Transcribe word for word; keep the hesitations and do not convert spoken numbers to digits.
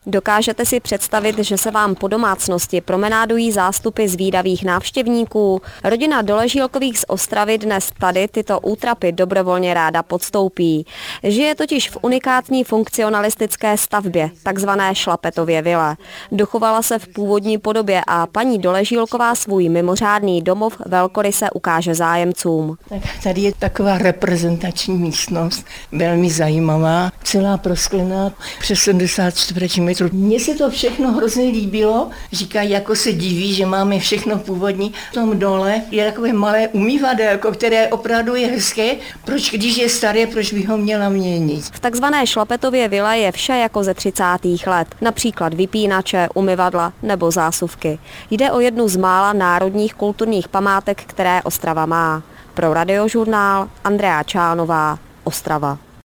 Dokážete si představit, že se vám po domácnosti promenádují zástupy zvídavých návštěvníků? Rodina Doležílkových z Ostravy dnes tady tyto útrapy dobrovolně ráda podstoupí. Žije totiž v unikátní funkcionalistické stavbě, takzvané Šlapetově vile. Dochovala se v původní podobě a paní Doležílková svůj mimořádný domov velkoryse ukáže zájemcům. Tak tady je taková reprezentační místnost, velmi zajímavá, celá prosklená, přes sedmdesát čtverečních. Mně se to všechno hrozně líbilo, říkají, jako se diví, že máme všechno původní. V tom dole je takové malé umývadelko, které opravdu je hezké. Proč, když je staré, proč bych ho měla měnit? V takzvané Šlapetově vile je vše jako ze třicátých let, například vypínače, umyvadla nebo zásuvky. Jde o jednu z mála národních kulturních památek, které Ostrava má. Pro Radiožurnál Andrea Čánová, Ostrava.